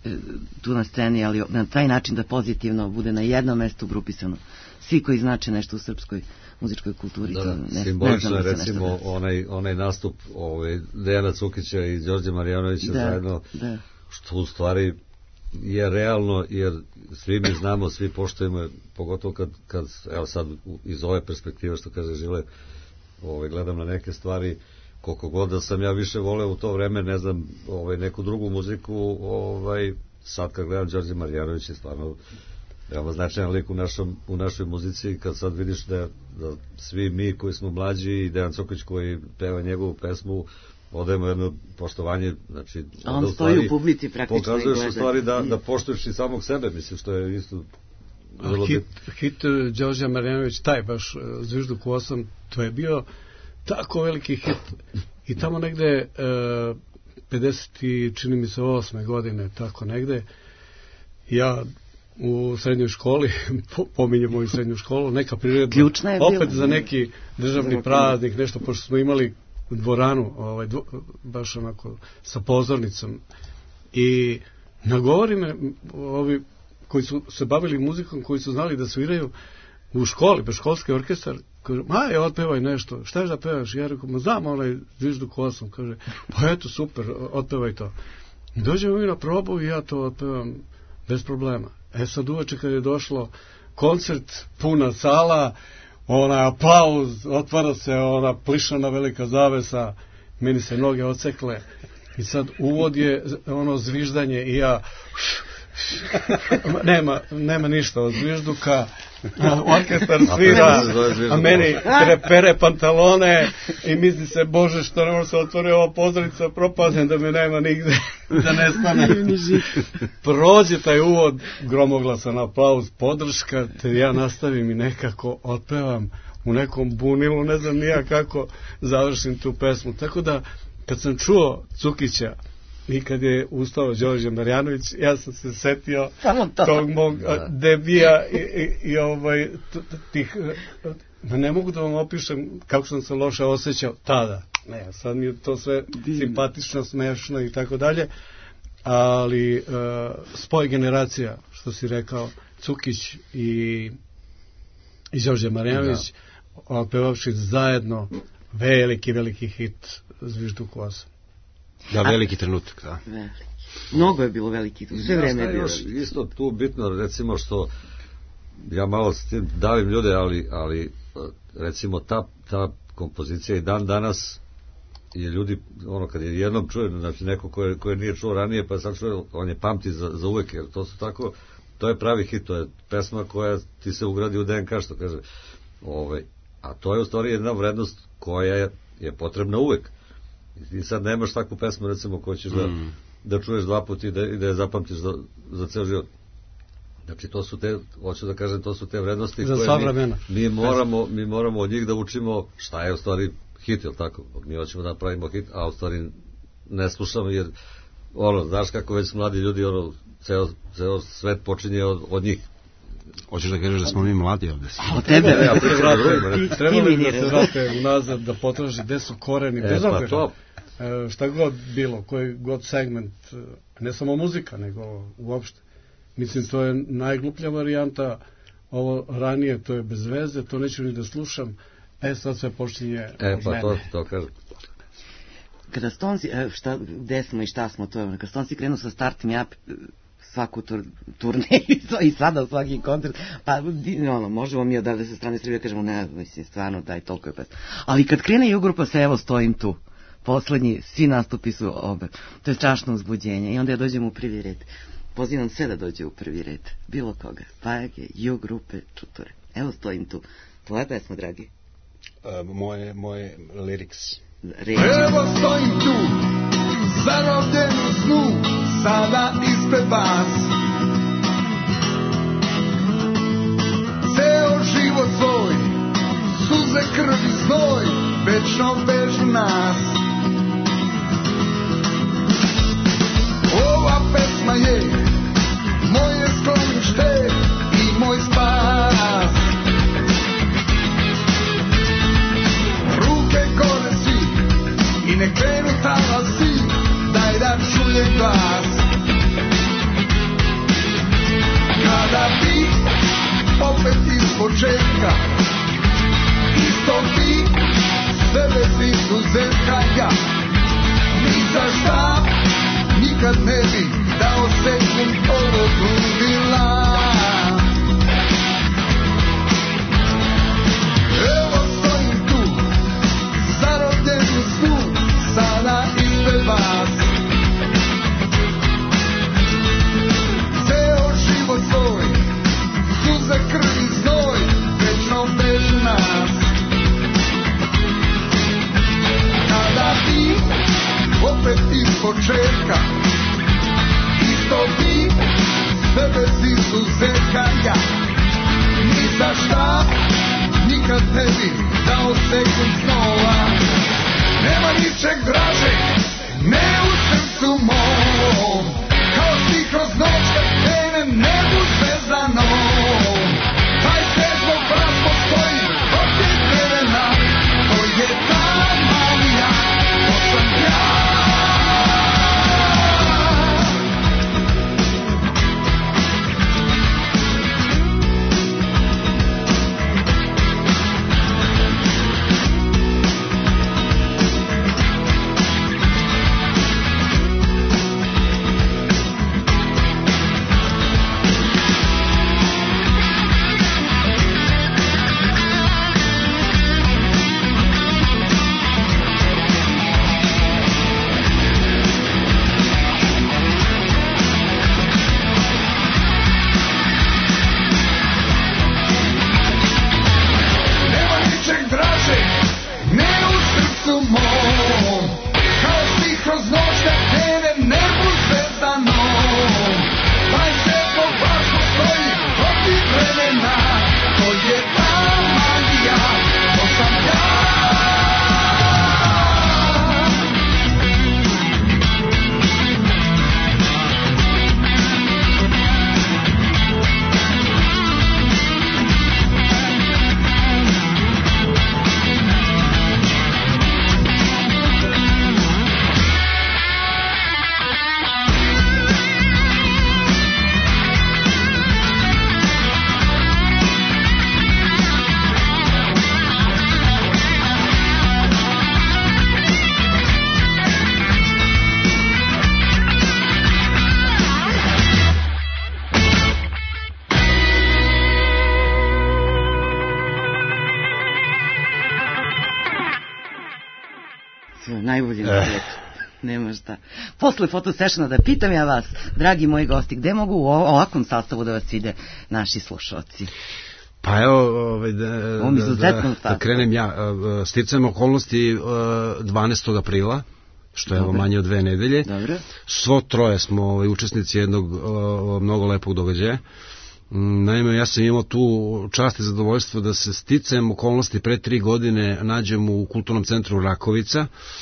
tu na sceni, ali na taj način da pozitivno bude na jednom mestu grupisano. Svi koji znače nešto u srpskoj muzičkoj kulturi. Da, to ne, simbolično ne je recimo onaj, onaj nastup ovaj, Dejana Cukića i Đorđe Marjanovića da, zajedno, da. Što u stvari je realno, jer svi mi znamo, svi poštujemo, pogotovo kad, kad evo sad iz ove perspektive što kaže Žile, ovaj, gledam na neke stvari, koliko god da sam ja više voleo u to vreme, ne znam, ovaj, neku drugu muziku, ovaj, sad kad gledam Đorđe Marjanović je stvarno veoma značajan lik u, našom, u našoj muzici, kad sad vidiš da, da svi mi koji smo mlađi i Dejan Cukić koji peva njegovu pesmu, odajemo jedno poštovanje, znači... A on stoji u publici praktično i gleda. Pokazuješ u stvari da, da poštuješ i samog sebe, mislim, što je isto... A hit, hit Đorđa Marjanović, taj baš Zvižduk u osam, to je bio tako veliki hit. I tamo negde e, pedeset i čini mi se osme godine, tako negde, ja u srednjoj školi, pominjem moju srednju školu, neka priredba, opet za neki državni praznik, nešto, pošto smo imali dvoranu, ovaj, dvo, baš onako, sa pozornicom. I nagovori me ovi koji su se bavili muzikom, koji su znali da sviraju u školi, bez školski orkestar, kaže, aj, otpevaj nešto, šta je da pevaš? Ja rekao, ma znam onaj Zvižduk osam, kaže, pa eto, super, otpevaj to. I dođemo mi na probu i ja to otpevam bez problema. E sad uveče kad je došlo koncert, puna sala, onaj aplauz, otvara se ona plišana velika zavesa, meni se noge odsekle i sad uvod je ono zviždanje i ja nema, nema ništa od Zvižduka, orkestar svira, a meni trepere pantalone i misli se, bože, što ne može se otvori ova pozornica, propadnem da me nema nigde, da ne stane. Prođe taj uvod, gromoglasan aplauz, podrška, te ja nastavim i nekako otpevam u nekom bunilu, ne znam nija kako završim tu pesmu. Tako da, kad sam čuo Cukića i kad je ustao Đorđe Marjanović, ja sam se setio to. tog mog da. debija i, i, i ovaj, tih, ne mogu da vam opišem kako sam se loše osjećao tada. Ne, sad mi je to sve Divno. simpatično, smešno i tako dalje, ali uh, spoj generacija, što si rekao, Cukić i, i Đorđe Marjanović, da. pevavši zajedno veliki, veliki hit Zvižduk osam. Da, veliki trenutak, da. Veliki. Mnogo je bilo veliki, sve vreme je bilo. Još isto tu bitno, recimo što ja malo s tim davim ljude, ali, ali recimo ta, ta kompozicija i dan danas je ljudi, ono kad je jednom čuje, znači neko koje, koje nije čuo ranije, pa sad čuje, on je pamti za, za uvek, jer to su tako, to je pravi hit, to je pesma koja ti se ugradi u D N K, što kaže. Ove, a to je u stvari jedna vrednost koja je, je potrebna uvek. I sad nemaš takvu pesmu, recimo, koju ćeš da, mm. da čuješ dva puta i da, i da je zapamtiš za, za ceo život. Znači, to su te, hoću da kažem, to su te vrednosti za koje mi, mi, moramo, mi moramo od njih da učimo šta je u stvari hit, jel tako? Mi hoćemo da pravimo hit, a u stvari ne slušamo, jer, ono, znaš kako već mladi ljudi, ono, ceo, ceo svet počinje od, od njih. Hoćeš da kažeš da smo mi mladi ovde? A tebe, ja, trebalo da se vrate unazad, da potraži gde su koreni, bez obzira. Šta god bilo, koji god segment, ne samo muzika, nego uopšte. Mislim, to je najgluplja varijanta, ovo ranije, to je bez veze, to neću ni da slušam, e sad sve počinje od mene. E, pa to, to kažem. Kada Stonsi, šta, gde smo i šta smo, to je, kada Stonsi krenu sa startim, ja svaku tur, turneju i sada svaki koncert, pa ono, možemo mi odavde sa strane Srbije kažemo, ne, mislim, stvarno, daj, toliko je pesma. Ali kad krene Jugrupa se, evo, stojim tu, poslednji, svi nastupi su obe, to je strašno uzbuđenje i onda ja dođem u prvi red. Pozivam sve da dođe u prvi red, bilo koga, Pajage, Jugrupe, Čutore. Evo stojim tu. Tvoja pesma, dragi? Uh, moje, moje lyrics. Reči. Evo stojim tu, zarobljen u snu, sada ispred vas. Ceo život svoj, suze, krv i znoj, večno vežu nas. Ova pesma je moje sklonište i moj spas. Ruke gore svi i ne krenu talasi, daj da čujem glas. Kada bi opet iz početka, isto bi sve bez izuzetka ja, ni za šta nikad ne bi dao sekund ovog ludila. Evo stojim tu, zarobljen u snu, sada ispred vas. Ceo život svoj, suze, krv i znoj, večno bez dao sekund snova. Nema ničeg dražeg, ne u srcu mom, kao si kroz noć kad krene nebu zvezdanom. Taj sve zbog vas postoji protiv vremena, to je ta magija, to sam ja. Najbolji na svijetu. Nema šta. Posle fotosešena da pitam ja vas, dragi moji gosti, gde mogu u ovakvom sastavu da vas vide naši slušalci? Pa evo, ovaj, da, da, da, da krenem ja. Sticajem okolnosti dvanaestog aprila, što je evo manje od dve nedelje. Dobro. Svo troje smo ovaj, učesnici jednog o, mnogo lepog događaja. Naime, ja sam imao tu čast i zadovoljstvo da se sticajem okolnosti pre tri godine nađem u kulturnom centru Rakovica,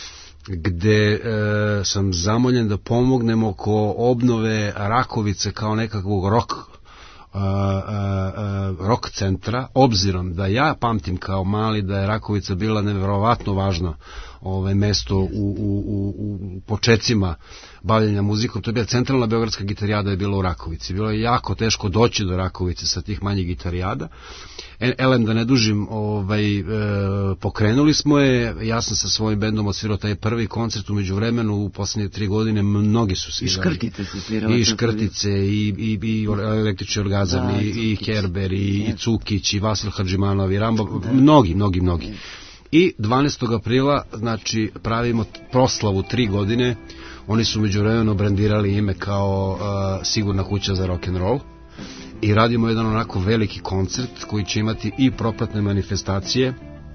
gde e, sam zamoljen da pomognem oko obnove Rakovice kao nekakvog rock, a, a, a, rock centra, obzirom da ja pamtim kao mali da je Rakovica bila neverovatno važno ovaj, mesto u, u, u, u počecima bavljenja muzikom. To je bila centralna beogradska gitarijada, je bila u Rakovici. Bilo je jako teško doći do Rakovice sa tih manjih gitarijada. Elem, da ne dužim, ovaj, e, pokrenuli smo je, ja sam sa svojim bendom odsvirao taj prvi koncert, umeđu vremenu u poslednje tri godine mnogi su svirali. I Škrtice su svirali. I Škrtice, i, i, i električni orgazam, da, i, i Kerber, i, i Cukić, i Vasil Hadžimanov, i Rambo, da. mnogi, mnogi, mnogi. I dvanaestog aprila, znači, pravimo proslavu tri godine, oni su među vremenu brandirali ime kao uh, Sigurna kuća za rock'n'roll i radimo jedan onako veliki koncert koji će imati i propratne manifestacije.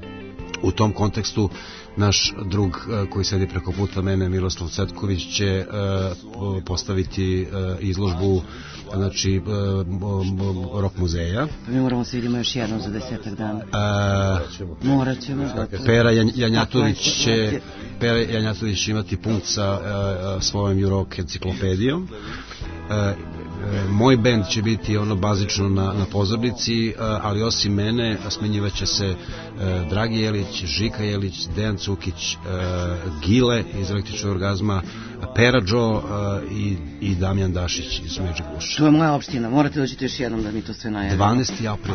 U tom kontekstu naš drug uh, koji sedi preko puta mene, Miroslav Cetković, će uh, postaviti uh, izložbu, znači uh, rock muzeja. Mi moramo se vidimo još jednom za desetak dana. Uh, Morat ćemo. Pera Janjatović će Pera Janjatović će imati punkt sa uh, svojom rock enciklopedijom. Uh, moj bend će biti ono bazično na, na pozornici, ali osim mene smenjivaće se Dragi Jelić, Žika Jelić, Dejan Cukić, Gile iz Električnog orgazma, Pera Joe i, i Damjan Dašić iz Magic Bush. To je moja opština, morate doći još jednom da mi to sve najavimo. dvanaesti april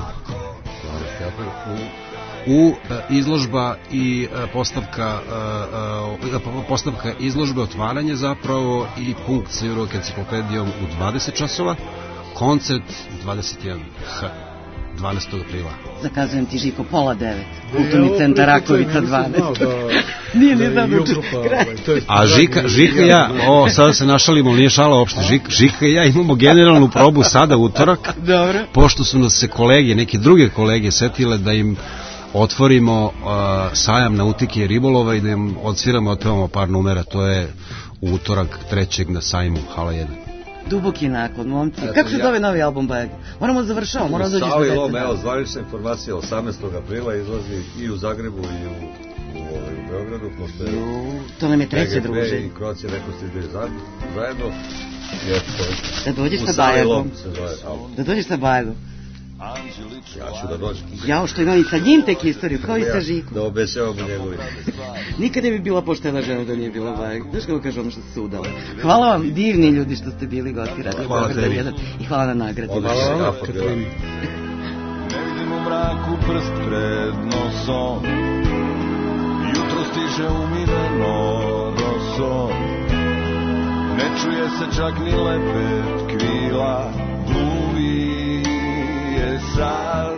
u u izložba i postavka postavka izložbe, otvaranje zapravo i punkt sa rock enciklopedijom u dvadeset časova, koncert dvadeset jedan dvanaestog aprila. Zakazujem ti, Žiko, pola devet, kulturni centar Rakovica dvanaest. Nije ni znam A Žika, Žika i ja, o, sada se našalimo, nije šala uopšte, Žika, Žika i ja imamo generalnu probu sada utorak, dobro, pošto su nas se kolege, neke druge kolege setile da im otvorimo uh, sajam nautike i ribolova i da im odsviramo, otpevamo par numera, to je utorak trećeg na sajmu Hala jedan. Duboki naklon, momci. Kako se zove novi album Bajeg? Moramo završavamo, moramo dođeš do Sali deset. Lom, evo, zvanična informacija, osamnaestog aprila izlazi i u Zagrebu i u, u, u Beogradu, pošto je to nam je treće, druže. P G P i Kroacija neko se izdaju zajedno. Da dođeš sa Bajegom. Da dođeš sa Bajegom. Ja ću da dođem. Jao, što imam i sa njim tek istoriju, kao i sa Žikom. Da obećavam u njegovi. Nikad ne bi bila poštena žena da nije bila Bajeg. Znaš kako kaže ono što se udala. Hvala vam, divni ljudi, što ste bili gosti Radio Beograda jedan. I hvala na nagradi. Hvala vam, Katarina. Ne vidim u mraku prst pred nosom, jutro stiže umireno rosom, ne čuje se čak ni lepet krila, gluvi je sad.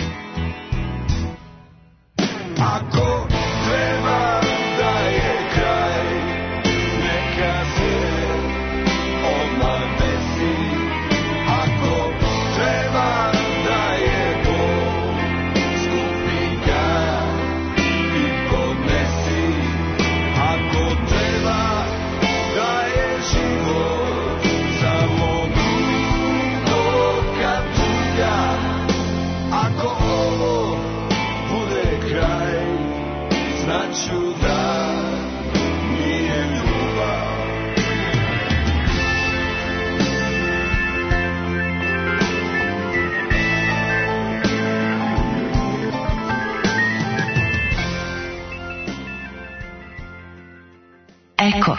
Ako treba da je kraj, neka se odmah desi. Ako treba da je bol, skupi ga i podnesi. Ako treba da je život samo dugo kapulja, ako ovo bude kraj, znaću da nije ljubav. Eko.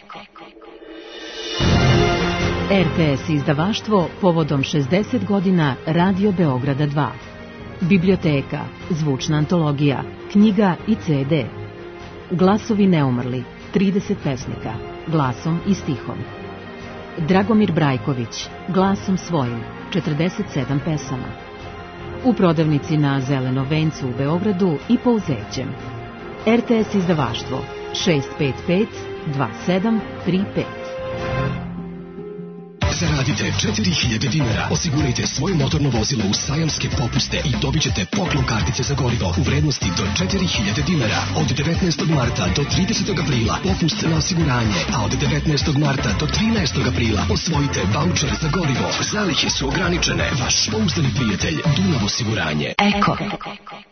R T S izdavaštvo povodom šezdeset godina Radio Beograda dva. Biblioteka, zvučna antologija, knjiga i ce de. Glasovi neumrli, trideset pesnika, glasom i stihom. Dragomir Brajković, glasom svojim, četrdeset sedam pesama. U prodavnici na Zelenom vencu u Beogradu i po Uzećem. R T S izdavaštvo šest pet pet dva sedam tri pet. Zaradite četiri hiljade dinara, osigurajte svoje motorno vozilo u sajamske popuste i dobit ćete poklon kartice za gorivo u vrednosti do četiri hiljade dinara. Od devetnaestog marta do tridesetog aprila popust na osiguranje, a od devetnaestog marta do trinaestog aprila osvojite vaučer za gorivo. Zalihe su ograničene. Vaš pouzdani prijatelj Dunav osiguranje. Eko.